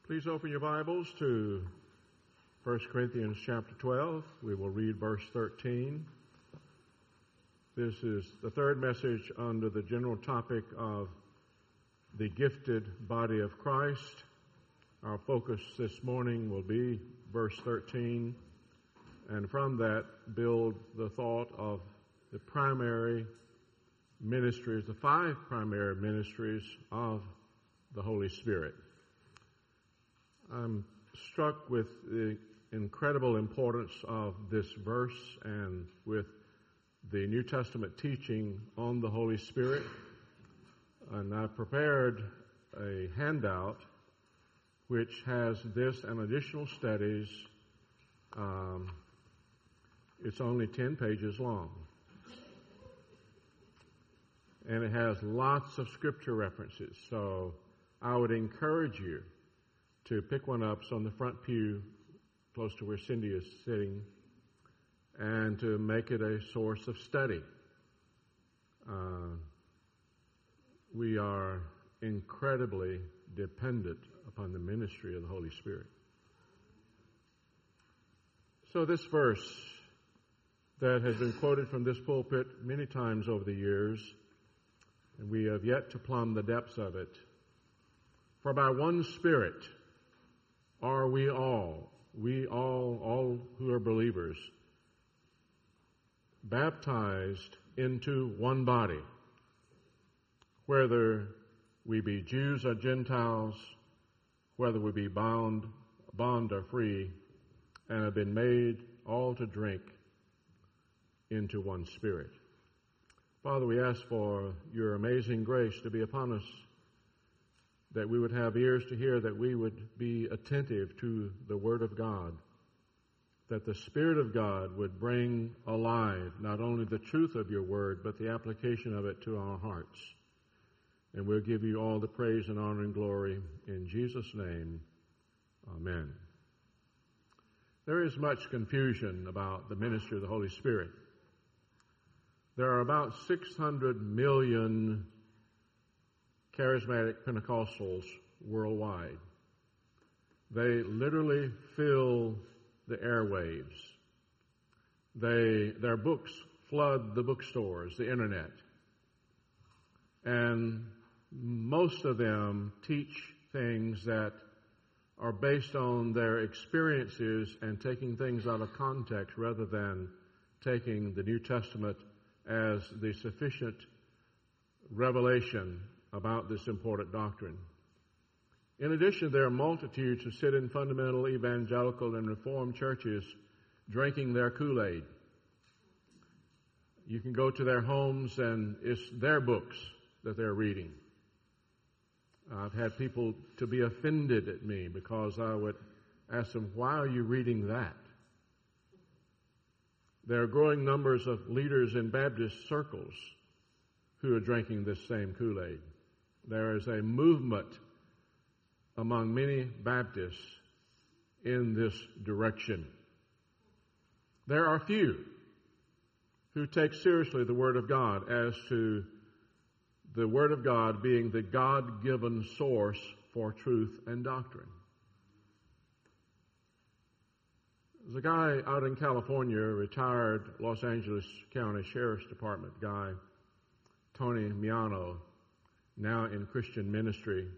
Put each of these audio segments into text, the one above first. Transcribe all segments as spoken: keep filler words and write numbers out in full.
Please open your Bibles to First Corinthians chapter twelve. We will read verse thirteen. This is the third message under the general topic of the gifted body of Christ. Our focus this morning will be verse thirteen, and from that build the thought of the primary ministries, the five primary ministries of the Holy Spirit. I'm struck with the incredible importance of this verse and with the New Testament teaching on the Holy Spirit. And I've prepared a handout which has this and additional studies. Um, it's only ten pages long. And it has lots of scripture references. So I would encourage you to pick one up. It's on the front pew, close to where Cindy is sitting, and to make it a source of study. Uh, we are incredibly dependent upon the ministry of the Holy Spirit. So this verse that has been quoted from this pulpit many times over the years, and we have yet to plumb the depths of it. For by one Spirit are we all, we all, all who are believers, baptized into one body, whether we be Jews or Gentiles, whether we be bound, bond or free, and have been made all to drink into one Spirit. Father, we ask for your amazing grace to be upon us, that we would have ears to hear, that we would be attentive to the Word of God, that the Spirit of God would bring alive not only the truth of your Word, but the application of it to our hearts. And we'll give you all the praise and honor and glory in Jesus' name. Amen. There is much confusion about the ministry of the Holy Spirit. There are about six hundred million charismatic Pentecostals worldwide. They literally fill the airwaves. They, their books flood the bookstores, the internet. And most of them teach things that are based on their experiences and taking things out of context rather than taking the New Testament as the sufficient revelation about this important doctrine. In addition, there are multitudes who sit in fundamental evangelical and reformed churches drinking their Kool-Aid. You can go to their homes and it's their books that they're reading. I've had people to be offended at me because I would ask them, why are you reading that? There are growing numbers of leaders in Baptist circles who are drinking this same Kool-Aid. There is a movement among many Baptists in this direction. There are few who take seriously the Word of God as to the Word of God being the God-given source for truth and doctrine. There's a guy out in California, a retired Los Angeles County Sheriff's Department guy, Tony Miano, now in Christian ministry.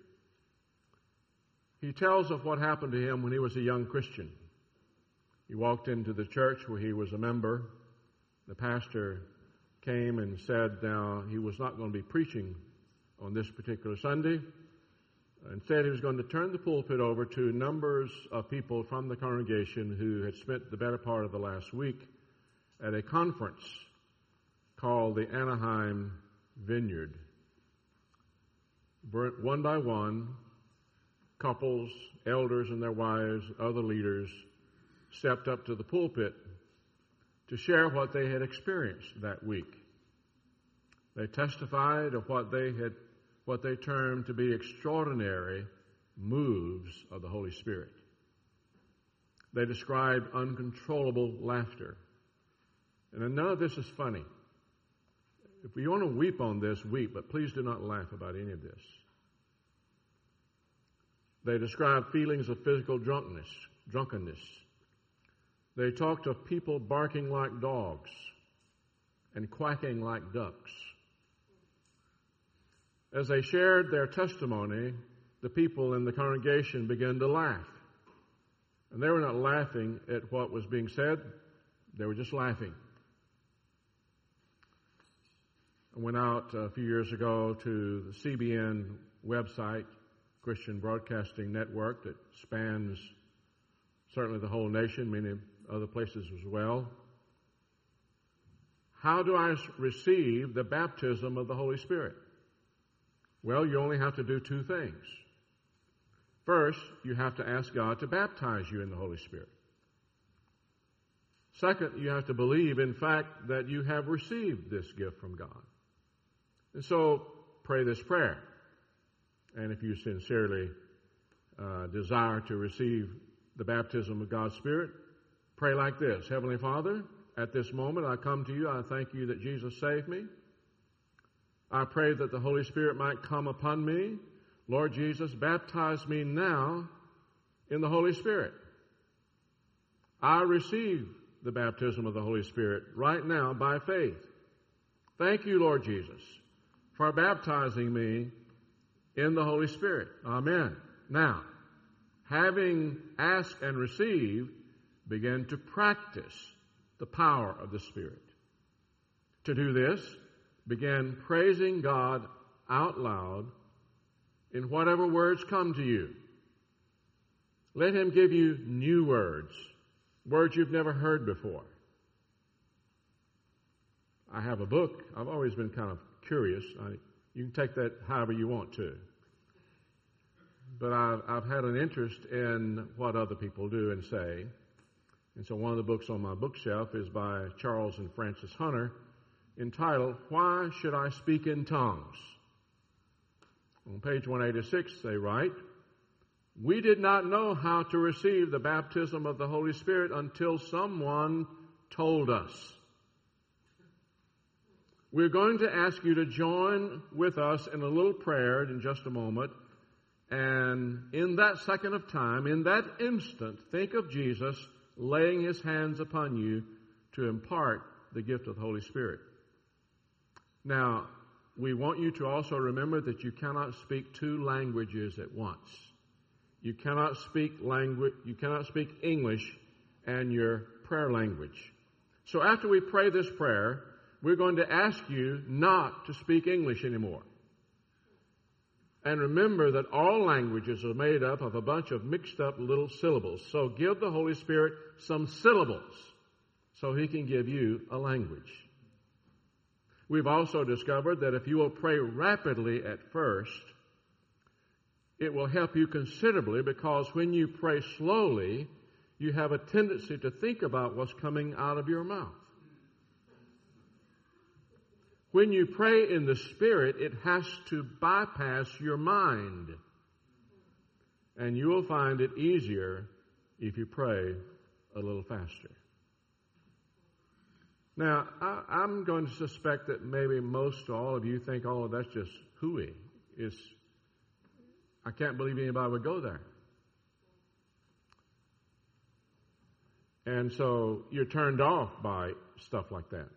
He tells of what happened to him when he was a young Christian. He walked into the church where he was a member. The pastor came and said now he was not going to be preaching on this particular Sunday. Instead, he was going to turn the pulpit over to numbers of people from the congregation who had spent the better part of the last week at a conference called the Anaheim Vineyard. One by one, couples, elders and their wives, other leaders stepped up to the pulpit to share what they had experienced that week. They testified of what they had, what they termed to be extraordinary moves of the Holy Spirit. They described uncontrollable laughter. And none of this is funny. If you want to weep on this, weep, but please do not laugh about any of this. They describe feelings of physical drunkenness, drunkenness. They talked of people barking like dogs and quacking like ducks. As they shared their testimony, the people in the congregation began to laugh. And they were not laughing at what was being said, they were just laughing. I went out a few years ago to the C B N website, Christian Broadcasting Network, that spans certainly the whole nation, many other places as well. How do I receive the baptism of the Holy Spirit? Well, you only have to do two things. First, you have to ask God to baptize you in the Holy Spirit. Second, you have to believe, in fact, that you have received this gift from God. And so, pray this prayer. And if you sincerely uh, desire to receive the baptism of God's Spirit, pray like this. Heavenly Father, at this moment I come to you. I thank you that Jesus saved me. I pray that the Holy Spirit might come upon me. Lord Jesus, baptize me now in the Holy Spirit. I receive the baptism of the Holy Spirit right now by faith. Thank you, Lord Jesus, for baptizing me in the Holy Spirit. Amen. Now, having asked and received, begin to practice the power of the Spirit. To do this, begin praising God out loud in whatever words come to you. Let Him give you new words, words you've never heard before. I have a book. I've always been kind of curious. I, you can take that however you want to. But I've, I've had an interest in what other people do and say. And so one of the books on my bookshelf is by Charles and Francis Hunter, entitled, Why Should I Speak in Tongues? On page one eighty-six, they write, We did not know how to receive the baptism of the Holy Spirit until someone told us. We're going to ask you to join with us in a little prayer in just a moment. And in that second of time, in that instant, think of Jesus laying His hands upon you to impart the gift of the Holy Spirit. Now, we want you to also remember that you cannot speak two languages at once. You cannot speak language, you cannot speak English and your prayer language. So after we pray this prayer, we're going to ask you not to speak English anymore. And remember that all languages are made up of a bunch of mixed up little syllables. So give the Holy Spirit some syllables so He can give you a language. We've also discovered that if you will pray rapidly at first, it will help you considerably, because when you pray slowly, you have a tendency to think about what's coming out of your mouth. When you pray in the Spirit, it has to bypass your mind. And you will find it easier if you pray a little faster. Now, I, I'm going to suspect that maybe most or all of you think, oh, that's just hooey. It's, I can't believe anybody would go there. And so you're turned off by stuff like that.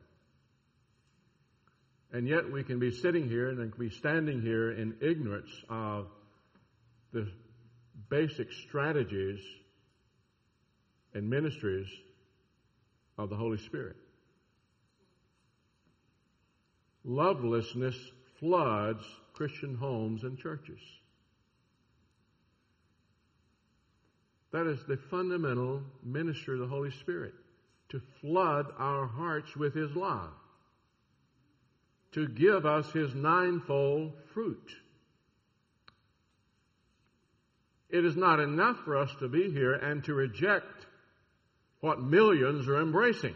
And yet we can be sitting here and then be standing here in ignorance of the basic strategies and ministries of the Holy Spirit. Lovelessness floods Christian homes and churches. That is the fundamental ministry of the Holy Spirit, to flood our hearts with His love, to give us His ninefold fruit. It is not enough for us to be here and to reject what millions are embracing.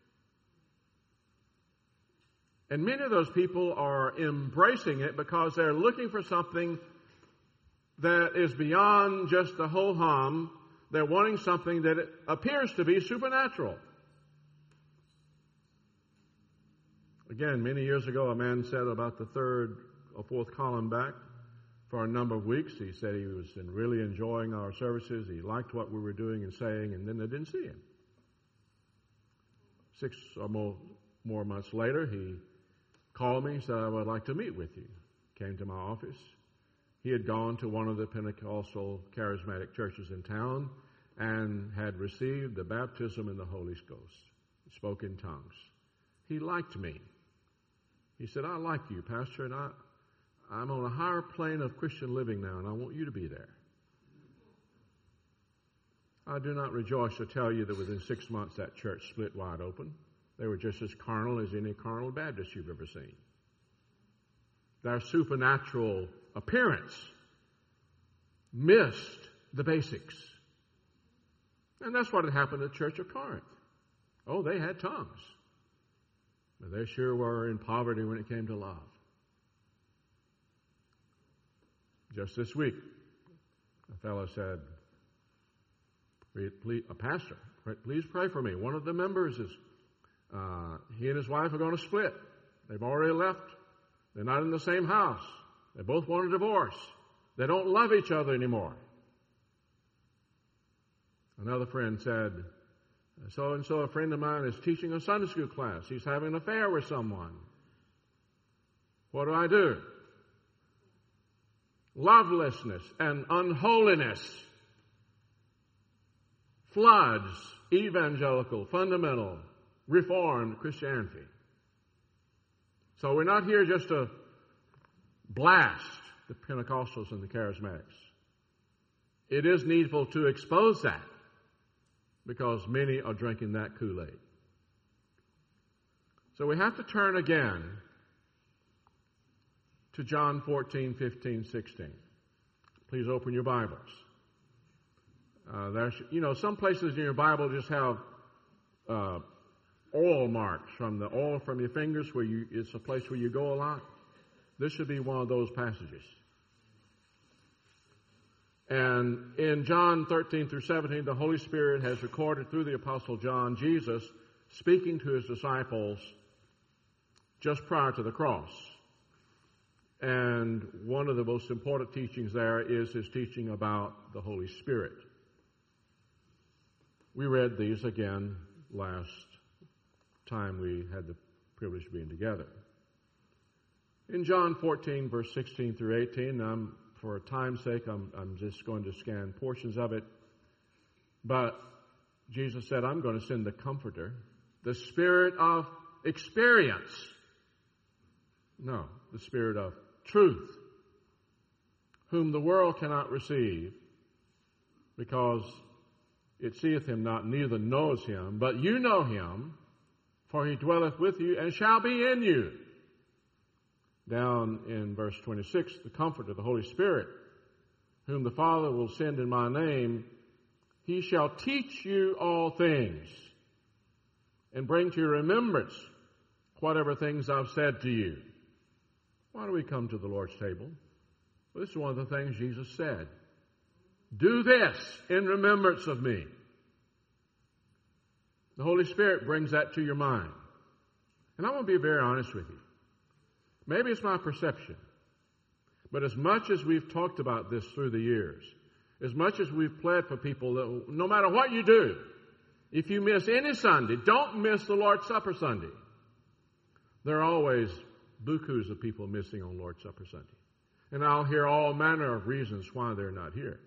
And many of those people are embracing it because they're looking for something that is beyond just the ho-hum. They're wanting something that appears to be supernatural. Again, many years ago, a man said about the third or fourth column back, for a number of weeks. He said he was really enjoying our services. He liked what we were doing and saying, and then they didn't see him. Six or more, more months later, he called me and said, I would like to meet with you. Came to my office. He had gone to one of the Pentecostal charismatic churches in town and had received the baptism in the Holy Ghost. He spoke in tongues. He liked me. He said, I like you, Pastor, and I, I'm on a higher plane of Christian living now, and I want you to be there. I do not rejoice to tell you that within six months that church split wide open. They were just as carnal as any carnal Baptist you've ever seen. Their supernatural appearance missed the basics. And that's what had happened at the Church of Corinth. Oh, they had tongues. But they sure were in poverty when it came to love. Just this week, a fellow said, please, a pastor, please pray for me. One of the members is, uh, he and his wife are going to split. They've already left. They're not in the same house. They both want a divorce. They don't love each other anymore. Another friend said, so-and-so, a friend of mine, is teaching a Sunday school class. He's having an affair with someone. What do I do? Lovelessness and unholiness floods evangelical, fundamental, reformed Christianity. So we're not here just to blast the Pentecostals and the Charismatics. It is needful to expose that because many are drinking that Kool-Aid. So we have to turn again to John fourteen, fifteen, sixteen. Please open your Bibles. Uh, there's, you know, some places in your Bible just have uh, oil marks from the oil from your fingers where you, it's a place where you go a lot. This should be one of those passages. And in John thirteen through seventeen, the Holy Spirit has recorded through the Apostle John, Jesus speaking to his disciples just prior to the cross. And one of the most important teachings there is his teaching about the Holy Spirit. We read these again last time we had the privilege of being together. In John fourteen, verse sixteen through eighteen, I'm, for time's sake, I'm, I'm just going to scan portions of it. But Jesus said, I'm going to send the Comforter, the Spirit of experience. No, the Spirit of truth, whom the world cannot receive, because it seeth him not, neither knows him. But you know him, for he dwelleth with you and shall be in you. Down in verse twenty-six, the Comforter, the Holy Spirit, whom the Father will send in my name, he shall teach you all things and bring to your remembrance whatever things I've said to you. Why do we come to the Lord's table? Well, this is one of the things Jesus said. Do this in remembrance of me. The Holy Spirit brings that to your mind. And I want to be very honest with you. Maybe it's my perception, but as much as we've talked about this through the years, as much as we've pled for people that no matter what you do, if you miss any Sunday, don't miss the Lord's Supper Sunday. There are always bukus of people missing on Lord's Supper Sunday. And I'll hear all manner of reasons why they're not here.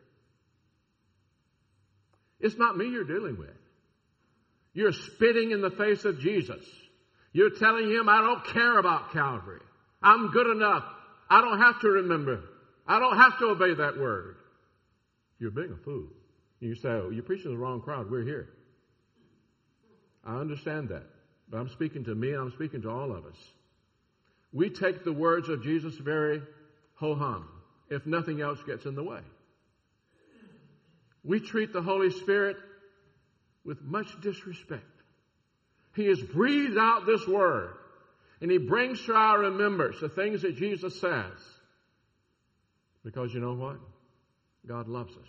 It's not me you're dealing with. You're spitting in the face of Jesus. You're telling him, I don't care about Calvary. I'm good enough. I don't have to remember. I don't have to obey that word. You're being a fool. You say, oh, you're preaching to the wrong crowd. We're here. I understand that. But I'm speaking to me and I'm speaking to all of us. We take the words of Jesus very ho-hum if nothing else gets in the way. We treat the Holy Spirit with much disrespect. He has breathed out this word, and he brings to our remembrance the things that Jesus says. Because you know what? God loves us.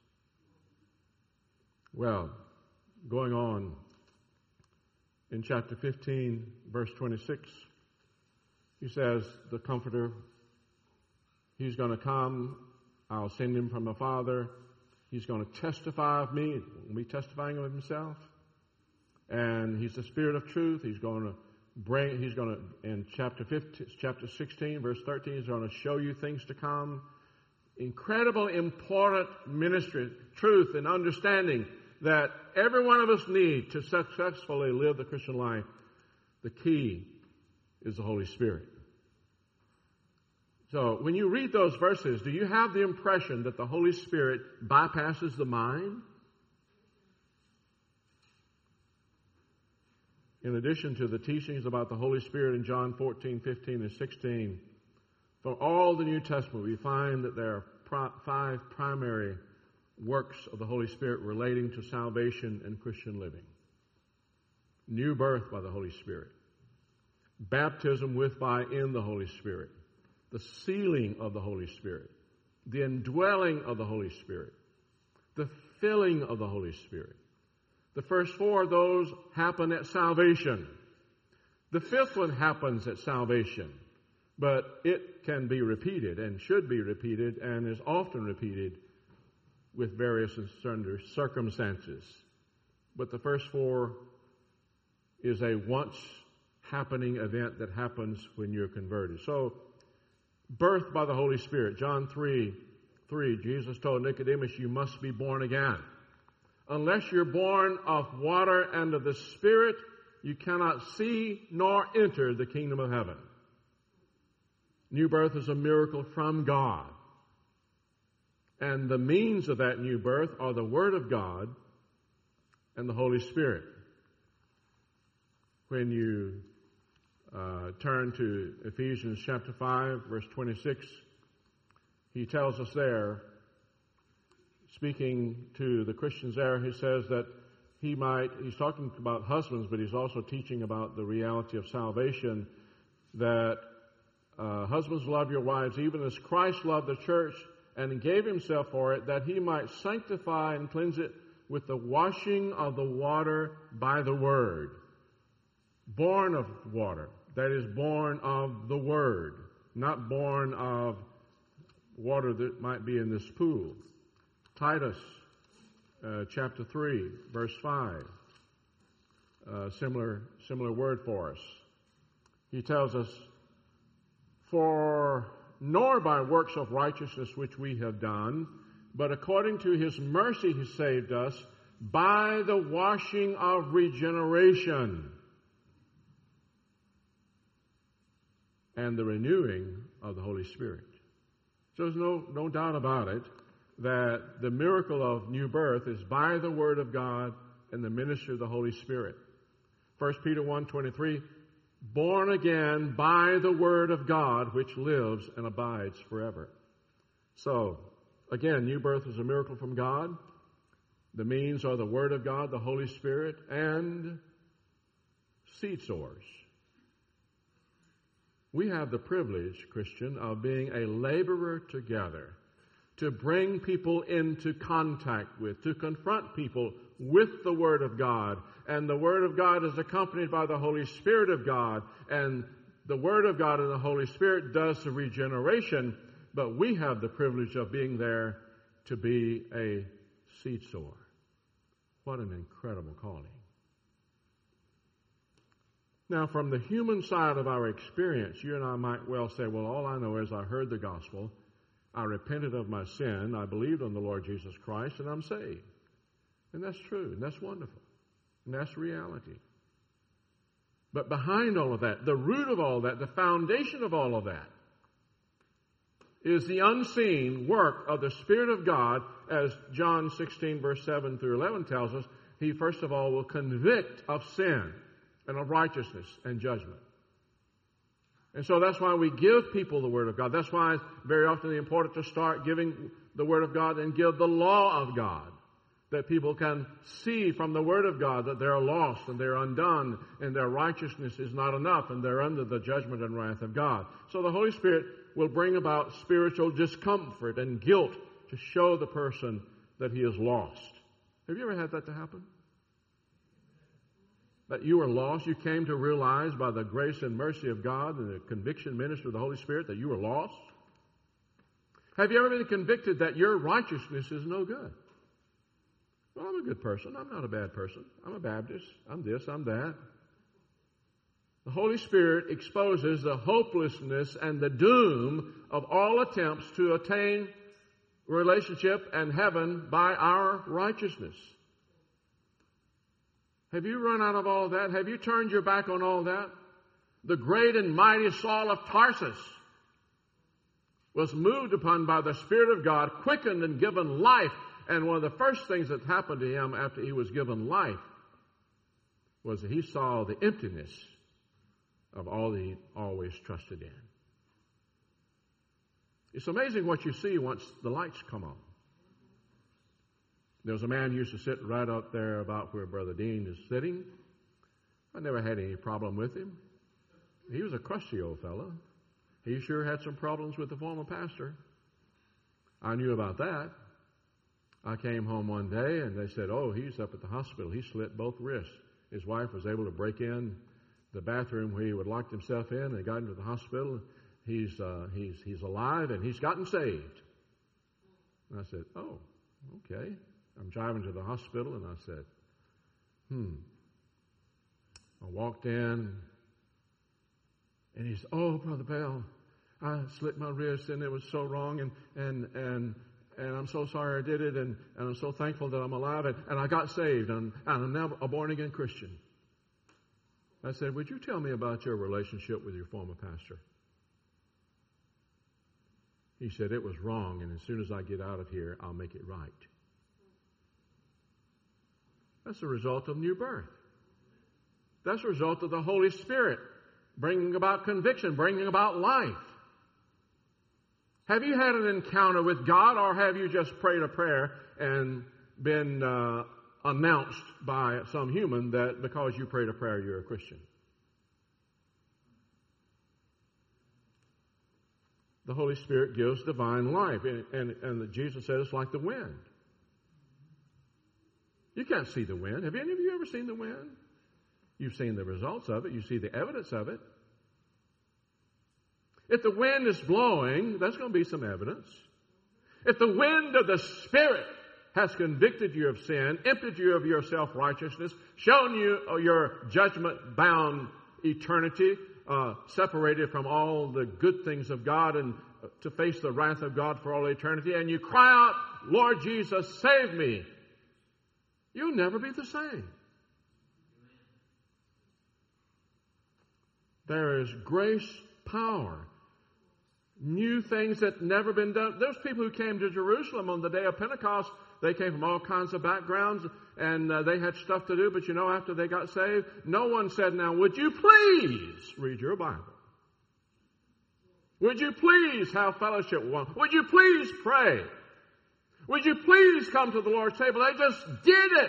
Well, going on in chapter fifteen, verse twenty-six, he says, the Comforter He's going to come. I'll send him from the Father. He's going to testify of me. He'll be testifying of himself. And he's the Spirit of truth. He's going to bring, he's going to, in chapter fifteen, chapter sixteen, verse thirteen, he's going to show you things to come. Incredible, important ministry, truth, and understanding that every one of us need to successfully live the Christian life. The key is the Holy Spirit. So when you read those verses, do you have the impression that the Holy Spirit bypasses the mind? In addition to the teachings about the Holy Spirit in John fourteen, fifteen, and sixteen, from all the New Testament, we find that there are pro- five primary works of the Holy Spirit relating to salvation and Christian living. New birth by the Holy Spirit. Baptism with, by, in the Holy Spirit. The sealing of the Holy Spirit. The indwelling of the Holy Spirit. The filling of the Holy Spirit. The first four of those happen at salvation. The fifth one happens at salvation. But it can be repeated and should be repeated and is often repeated with various and sundry circumstances. But the first four is a once happening event that happens when you're converted. So, birth by the Holy Spirit. John three, three, Jesus told Nicodemus, you must be born again. Unless you're born of water and of the Spirit, you cannot see nor enter the kingdom of heaven. New birth is a miracle from God. And the means of that new birth are the Word of God and the Holy Spirit. When you uh, turn to Ephesians chapter five, verse twenty-six, he tells us there, speaking to the Christians there, he says that he might, he's talking about husbands, but he's also teaching about the reality of salvation, that uh, husbands love your wives even as Christ loved the church and gave himself for it, that he might sanctify and cleanse it with the washing of the water by the word. Born of water, that is born of the word, not born of water that might be in this pool. Titus uh, chapter three, verse five, uh, similar, similar word for us. He tells us, for nor by works of righteousness which we have done, but according to his mercy he saved us by the washing of regeneration and the renewing of the Holy Spirit. So there's no, no doubt about it that the miracle of new birth is by the Word of God and the ministry of the Holy Spirit. First Peter one twenty-three, born again by the Word of God, which lives and abides forever. So, again, new birth is a miracle from God. The means are the Word of God, the Holy Spirit, and seed sowers. We have the privilege, Christian, of being a laborer together to bring people into contact with, to confront people with the Word of God. And the Word of God is accompanied by the Holy Spirit of God. And the Word of God and the Holy Spirit does the regeneration, but we have the privilege of being there to be a seed sower. What an incredible calling. Now, from the human side of our experience, you and I might well say, well, all I know is I heard the gospel, I repented of my sin, I believed on the Lord Jesus Christ, and I'm saved. And that's true, and that's wonderful, and that's reality. But behind all of that, the root of all that, the foundation of all of that, is the unseen work of the Spirit of God, as John sixteen, verse seven through eleven tells us. He, first of all, will convict of sin and of righteousness and judgment. And so that's why we give people the Word of God. That's why it's very often important to start giving the Word of God and give the law of God, that people can see from the Word of God that they're lost and they're undone and their righteousness is not enough and they're under the judgment and wrath of God. So the Holy Spirit will bring about spiritual discomfort and guilt to show the person that he is lost. Have you ever had that to happen? That you were lost, you came to realize by the grace and mercy of God and the conviction ministry of the Holy Spirit that you were lost? Have you ever been convicted that your righteousness is no good? Well, I'm a good person. I'm not a bad person. I'm a Baptist. I'm this, I'm that. The Holy Spirit exposes the hopelessness and the doom of all attempts to attain relationship and heaven by our righteousness. Have you run out of all that? Have you turned your back on all that? The great and mighty Saul of Tarsus was moved upon by the Spirit of God, quickened and given life. And one of the first things that happened to him after he was given life was that he saw the emptiness of all that he always trusted in. It's amazing what you see once the lights come on. There was a man who used to sit right up there about where Brother Dean is sitting. I never had any problem with him. He was a crusty old fellow. He sure had some problems with the former pastor. I knew about that. I came home one day and they said, oh, he's up at the hospital. He slit both wrists. His wife was able to break in the bathroom where he would locked himself in. They got him to the hospital. He's, uh, he's, he's alive and he's gotten saved. And I said, oh, okay. I'm driving to the hospital and I said, hmm. I walked in and he said, oh, Brother Bell, I slit my wrist and it was so wrong and, and, and, and I'm so sorry I did it and, and I'm so thankful that I'm alive and, and I got saved and, and I'm now a born-again Christian. I said, would you tell me about your relationship with your former pastor? He said, it was wrong and as soon as I get out of here, I'll make it right. That's the result of new birth. That's the result of the Holy Spirit bringing about conviction, bringing about life. Have you had an encounter with God, or have you just prayed a prayer and been uh, announced by some human that because you prayed a prayer, you're a Christian? The Holy Spirit gives divine life, and, and, and Jesus said it's like the wind. You can't see the wind. Have any of you ever seen the wind? You've seen the results of it. You see the evidence of it. If the wind is blowing, that's going to be some evidence. If the wind of the Spirit has convicted you of sin, emptied you of your self-righteousness, shown you your judgment-bound eternity, uh, separated from all the good things of God and to face the wrath of God for all eternity, and you cry out, Lord Jesus, save me, you'll never be the same. There is grace, power, new things that never been done. Those people who came to Jerusalem on the day of Pentecost, they came from all kinds of backgrounds and uh, they had stuff to do. But you know, after they got saved, no one said, now, would you please read your Bible? Would you please have fellowship with one? Would you please pray? Would you please come to the Lord's table? They just did it.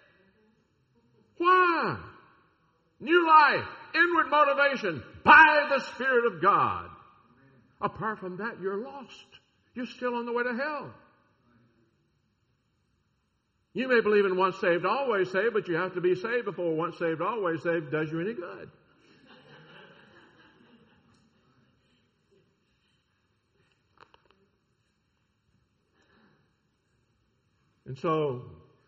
Why? New life, inward motivation by the Spirit of God. Apart from that, you're lost. You're still on the way to hell. You may believe in once saved, always saved, but you have to be saved before once saved, always saved does you any good. And so,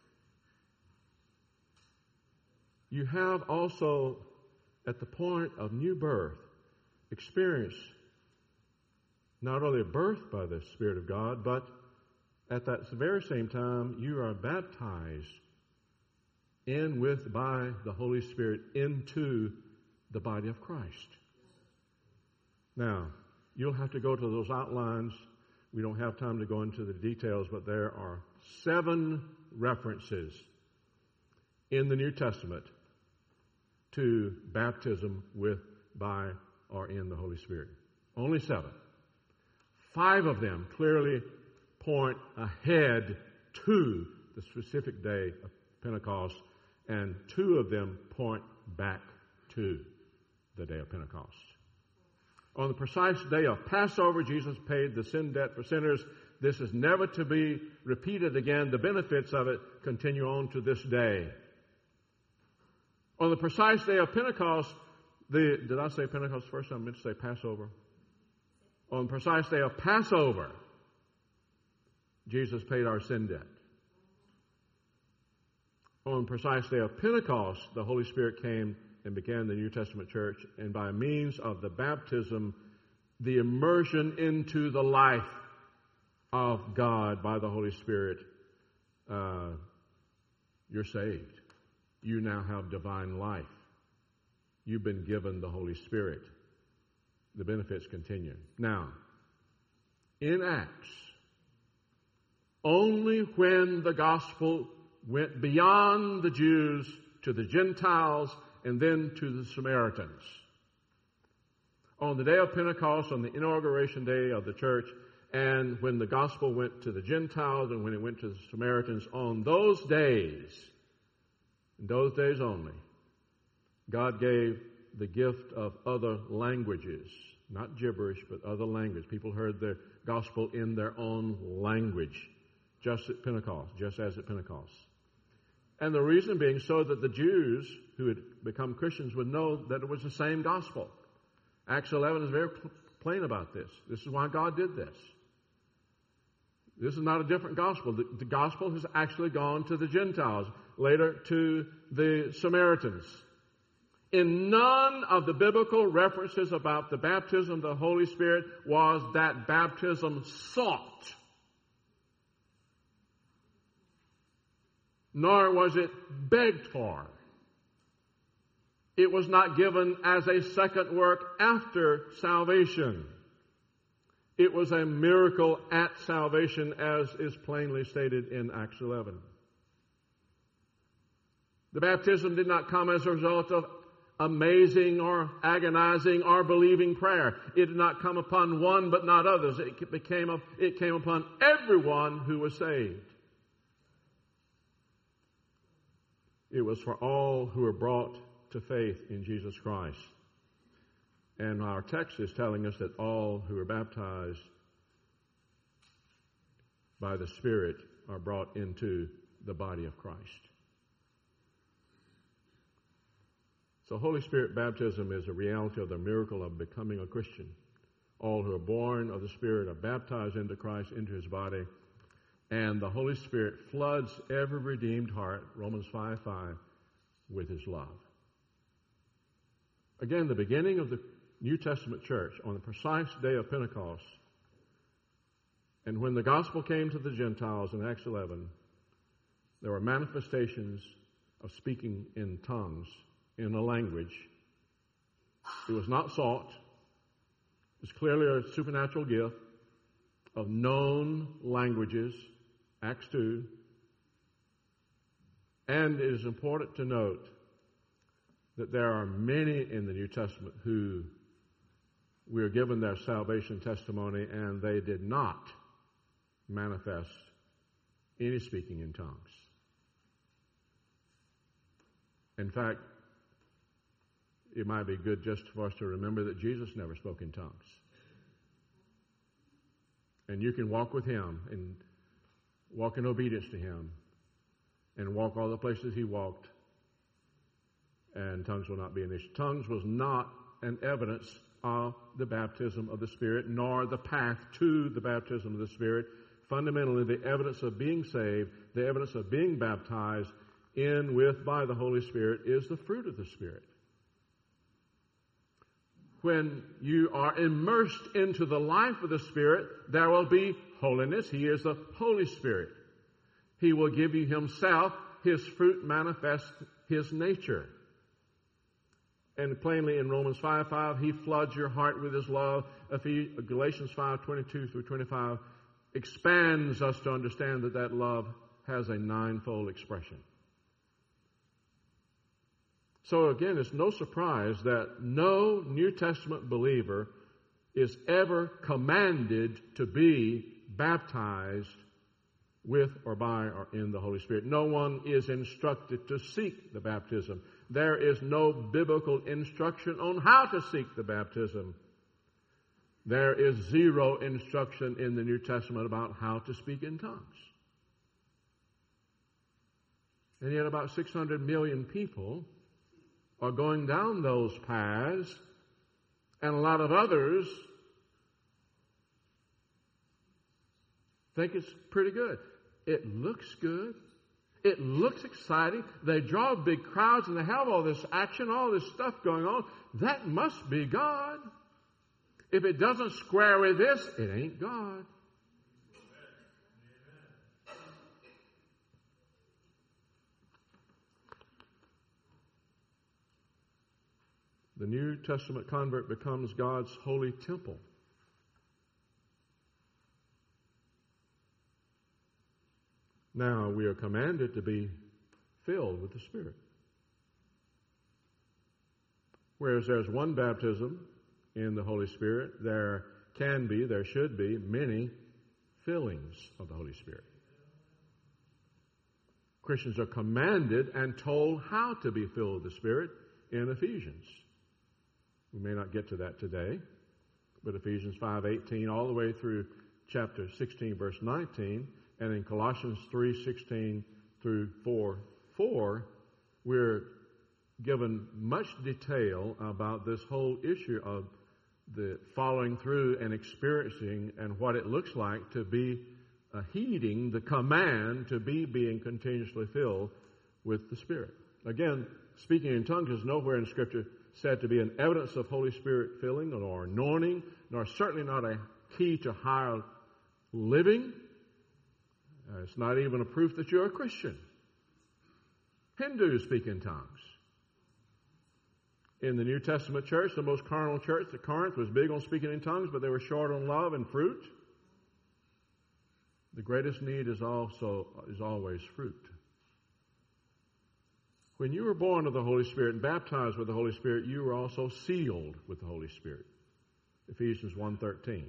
you have also, at the point of new birth, experienced not only birth by the Spirit of God, but at that very same time, you are baptized in with by the Holy Spirit into the body of Christ. Now, you'll have to go to those outlines. We don't have time to go into the details, but there are seven references in the New Testament to baptism with, by, or in the Holy Spirit. Only seven. Five of them clearly point ahead to the specific day of Pentecost, and two of them point back to the day of Pentecost. On the precise day of Passover, Jesus paid the sin debt for sinners. This is never to be repeated again. The benefits of it continue on to this day. On the precise day of Pentecost, the, did I say Pentecost first? I meant to say Passover. On the precise day of Passover, Jesus paid our sin debt. On the precise day of Pentecost, the Holy Spirit came and began the New Testament church, and by means of the baptism, the immersion into the life of God by the Holy Spirit, uh, you're saved. You now have divine life. You've been given the Holy Spirit. The benefits continue. Now, in Acts, only when the gospel went beyond the Jews to the Gentiles and then to the Samaritans. On the day of Pentecost, on the inauguration day of the church, and when the gospel went to the Gentiles and when it went to the Samaritans, on those days, in those days only, God gave the gift of other languages, not gibberish, but other language. People heard the gospel in their own language, just at Pentecost, just as at Pentecost. And the reason being so that the Jews who had become Christians would know that it was the same gospel. Acts eleven is very plain about this. This is why God did this. This is not a different gospel. The, the gospel has actually gone to the Gentiles, later to the Samaritans. In none of the biblical references about the baptism of the Holy Spirit was that baptism sought. Nor was it begged for. It was not given as a second work after salvation. It was a miracle at salvation, as is plainly stated in Acts eleven. The baptism did not come as a result of amazing or agonizing or believing prayer. It did not come upon one but not others. It became, it came upon everyone who was saved. It was for all who were brought to faith in Jesus Christ. And our text is telling us that all who are baptized by the Spirit are brought into the body of Christ. So Holy Spirit baptism is a reality of the miracle of becoming a Christian. All who are born of the Spirit are baptized into Christ, into His body. And the Holy Spirit floods every redeemed heart, Romans five five, with His love. Again, the beginning of the New Testament church on the precise day of Pentecost, and when the gospel came to the Gentiles in Acts eleven, there were manifestations of speaking in tongues in a language. It was not sought. It was clearly a supernatural gift of known languages, Acts two. And it is important to note that there are many in the New Testament who we are given their salvation testimony, and they did not manifest any speaking in tongues. In fact, it might be good just for us to remember that Jesus never spoke in tongues. And you can walk with Him and walk in obedience to Him and walk all the places He walked, and tongues will not be an issue. Tongues was not an evidence of the baptism of the Spirit, nor the path to the baptism of the Spirit. Fundamentally, the evidence of being saved, the evidence of being baptized in, with, by the Holy Spirit is the fruit of the Spirit. When you are immersed into the life of the Spirit, there will be holiness. He is the Holy Spirit. He will give you Himself. His fruit manifests His nature. And plainly in Romans five five, He floods your heart with His love. Galatians five twenty-two through twenty-five expands us to understand that that love has a ninefold expression. So again, it's no surprise that no New Testament believer is ever commanded to be baptized with or by or in the Holy Spirit. No one is instructed to seek the baptism. There is no biblical instruction on how to seek the baptism. There is zero instruction in the New Testament about how to speak in tongues. And yet about six hundred million people are going down those paths, and a lot of others think it's pretty good. It looks good. It looks exciting. They draw big crowds and they have all this action, all this stuff going on. That must be God. If it doesn't square with this, it ain't God. The New Testament convert becomes God's holy temple. Now we are commanded to be filled with the Spirit. Whereas there's one baptism in the Holy Spirit, there can be, there should be many fillings of the Holy Spirit. Christians are commanded and told how to be filled with the Spirit in Ephesians. We may not get to that today, but Ephesians five eighteen all the way through chapter sixteen, verse nineteen, and in Colossians three sixteen through four four, we're given much detail about this whole issue of the following through and experiencing and what it looks like to be uh, heeding the command to be being continuously filled with the Spirit. Again, speaking in tongues is nowhere in Scripture said to be an evidence of Holy Spirit filling or anointing, nor certainly not a key to higher living. Uh, it's not even a proof that you're a Christian. Hindus speak in tongues. In the New Testament church, the most carnal church at Corinth was big on speaking in tongues, but they were short on love and fruit. The greatest need is also is always fruit. When you were born of the Holy Spirit and baptized with the Holy Spirit, you were also sealed with the Holy Spirit. Ephesians one thirteen,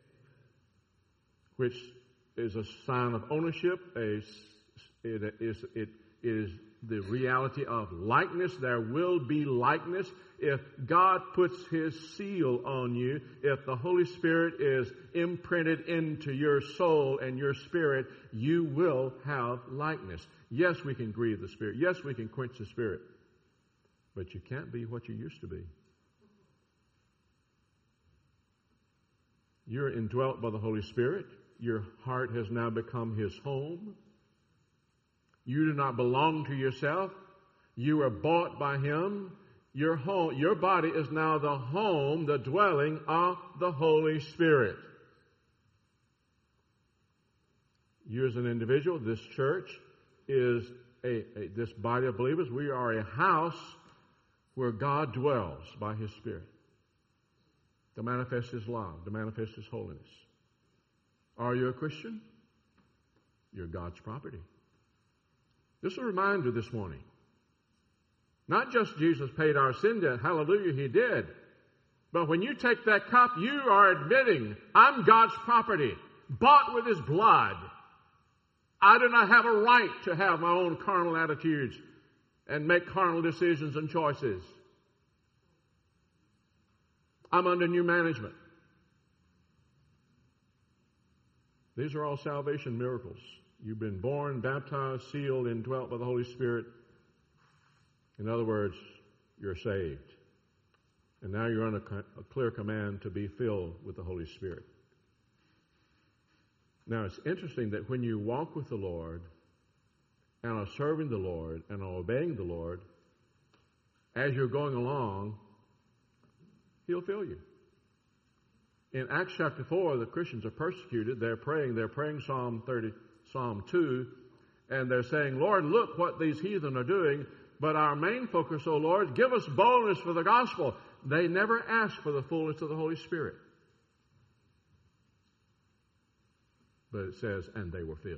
which is a sign of ownership. A, it is it is the reality of likeness. There will be likeness if God puts His seal on you. If the Holy Spirit is imprinted into your soul and your spirit, you will have likeness. Yes, we can grieve the Spirit. Yes, we can quench the Spirit. But you can't be what you used to be. You're indwelt by the Holy Spirit. Your heart has now become His home. You do not belong to yourself. You are bought by Him. Your home, your body is now the home, the dwelling of the Holy Spirit. You as an individual, this church is a, a this body of believers. We are a house where God dwells by His Spirit to manifest His love, to manifest His holiness. Are you a Christian? You're God's property. Just a reminder this morning. Not just Jesus paid our sin debt. Hallelujah, He did. But when you take that cup, you are admitting, I'm God's property, bought with His blood. I do not have a right to have my own carnal attitudes and make carnal decisions and choices. I'm under new management. These are all salvation miracles. You've been born, baptized, sealed, indwelt by the Holy Spirit. In other words, you're saved. And now you're under a clear command to be filled with the Holy Spirit. Now, it's interesting that when you walk with the Lord and are serving the Lord and are obeying the Lord, as you're going along, He'll fill you. In Acts chapter four, the Christians are persecuted. They're praying. They're praying Psalm thirty, Psalm two, and they're saying, Lord, look what these heathen are doing, but our main focus, O Lord, give us boldness for the gospel. They never asked for the fullness of the Holy Spirit. But it says, and they were filled.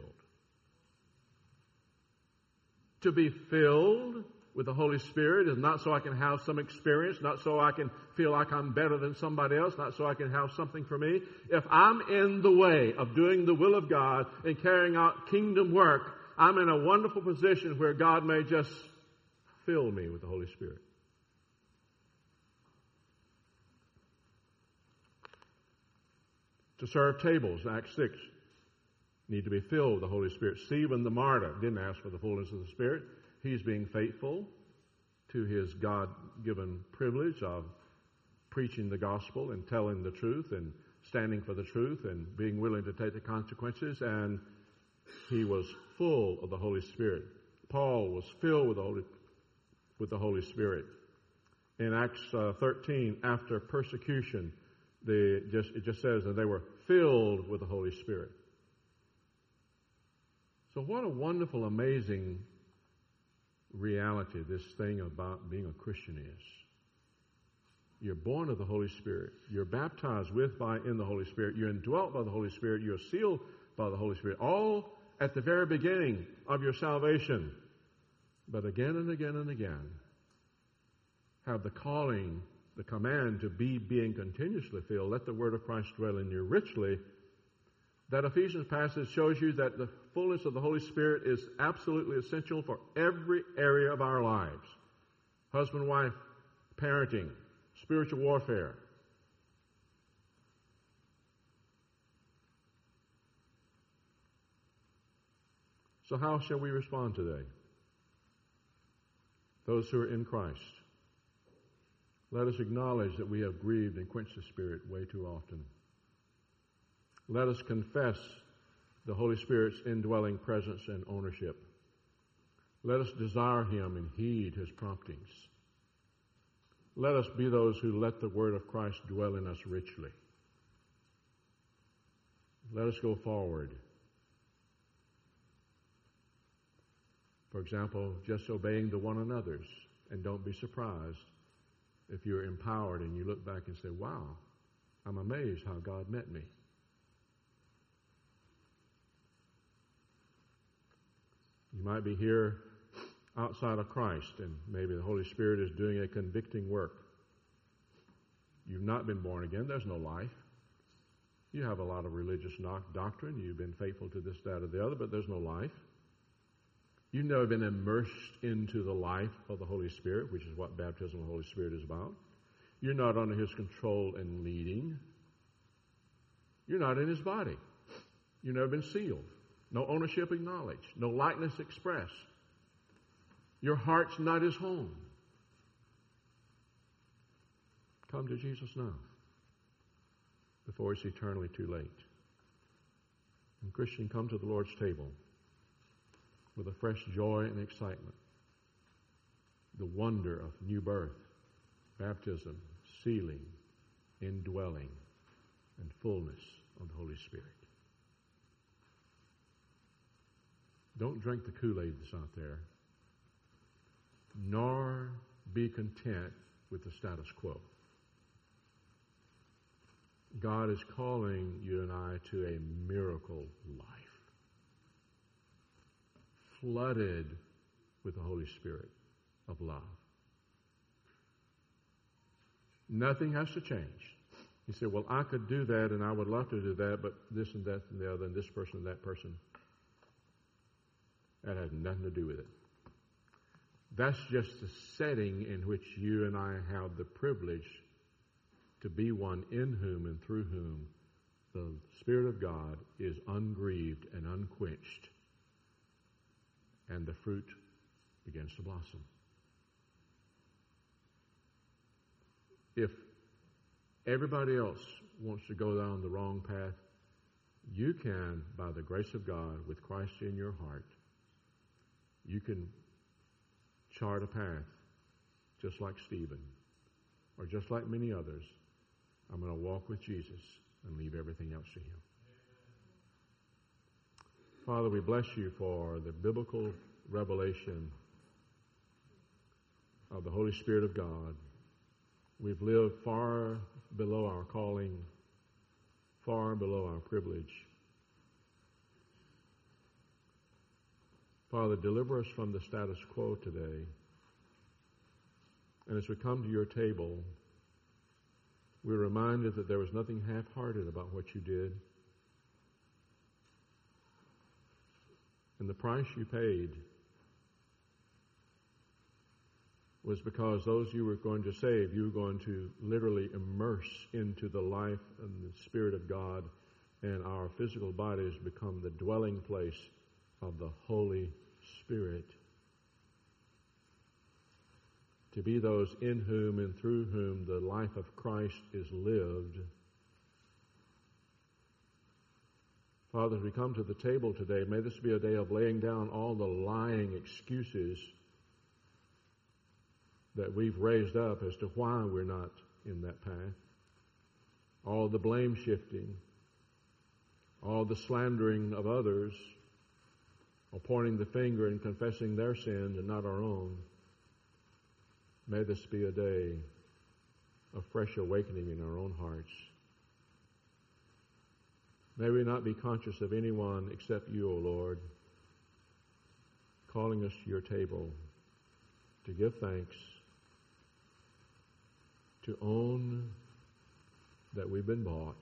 To be filled with the Holy Spirit is not so I can have some experience, not so I can feel like I'm better than somebody else, not so I can have something for me. If I'm in the way of doing the will of God and carrying out kingdom work, I'm in a wonderful position where God may just fill me with the Holy Spirit. To serve tables, Acts six, need to be filled with the Holy Spirit. Stephen the martyr didn't ask for the fullness of the Spirit. He's being faithful to his God-given privilege of preaching the gospel and telling the truth and standing for the truth and being willing to take the consequences, and he was full of the Holy Spirit. Paul was filled with the Holy, with the Holy Spirit. In Acts uh, thirteen, after persecution, they just, it just says that they were filled with the Holy Spirit. So what a wonderful, amazing reality this thing about being a Christian is. You're born of the Holy Spirit. You're baptized with, by, in the Holy Spirit. You're indwelt by the Holy Spirit. You're sealed by the Holy Spirit. All at the very beginning of your salvation. But again and again and again, have the calling, the command to be being continuously filled. Let the word of Christ dwell in you richly. That Ephesians passage shows you that the fullness of the Holy Spirit is absolutely essential for every area of our lives. Husband, wife, parenting, spiritual warfare. So how shall we respond today? Those who are in Christ. Let us acknowledge that we have grieved and quenched the Spirit way too often. Let us confess the Holy Spirit's indwelling presence and ownership. Let us desire Him and heed His promptings. Let us be those who let the word of Christ dwell in us richly. Let us go forward. For example, just obeying the one another's. And don't be surprised if you're empowered and you look back and say, wow, I'm amazed how God met me. You might be here outside of Christ, and maybe the Holy Spirit is doing a convicting work. You've not been born again. There's no life. You have a lot of religious doctrine. You've been faithful to this, that, or the other, but there's no life. You've never been immersed into the life of the Holy Spirit, which is what baptism of the Holy Spirit is about. You're not under His control and leading. You're not in His body. You've never been sealed. No ownership acknowledged. No likeness expressed. Your heart's not His home. Come to Jesus now, before it's eternally too late. And Christian, come to the Lord's table with a fresh joy and excitement. The wonder of new birth, baptism, sealing, indwelling, and fullness of the Holy Spirit. Don't drink the Kool-Aid that's out there, nor be content with the status quo. God is calling you and I to a miracle life, flooded with the Holy Spirit of love. Nothing has to change. You say, well, I could do that and I would love to do that, but this and that and the other and this person and that person. That has nothing to do with it. That's just the setting in which you and I have the privilege to be one in whom and through whom the Spirit of God is ungrieved and unquenched, and the fruit begins to blossom. If everybody else wants to go down the wrong path, you can, by the grace of God, with Christ in your heart, you can chart a path just like Stephen, or just like many others. I'm going to walk with Jesus and leave everything else to Him. Father, we bless You for the biblical revelation of the Holy Spirit of God. We've lived far below our calling, far below our privilege. Father, deliver us from the status quo today. And as we come to Your table, we're reminded that there was nothing half-hearted about what You did. And the price You paid was because those You were going to save, You were going to literally immerse into the life and the Spirit of God, and our physical bodies become the dwelling place of the Holy Spirit. To be those in whom and through whom the life of Christ is lived, Father, as we come to the table today, may this be a day of laying down all the lying excuses that we've raised up as to why we're not in that path. All the blame shifting, all the slandering of others, or pointing the finger and confessing their sins and not our own. May this be a day of fresh awakening in our own hearts. May we not be conscious of anyone except you, O Lord, calling us to your table to give thanks, to own that we've been bought,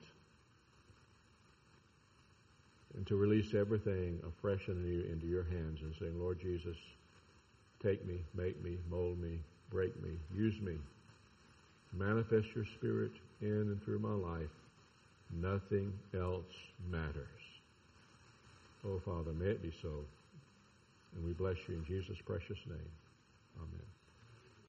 and to release everything afresh and anew into your hands and saying, Lord Jesus, take me, make me, mold me, break me, use me. Manifest your Spirit in and through my life. Nothing else matters. Oh, Father, may it be so. And we bless you in Jesus' precious name.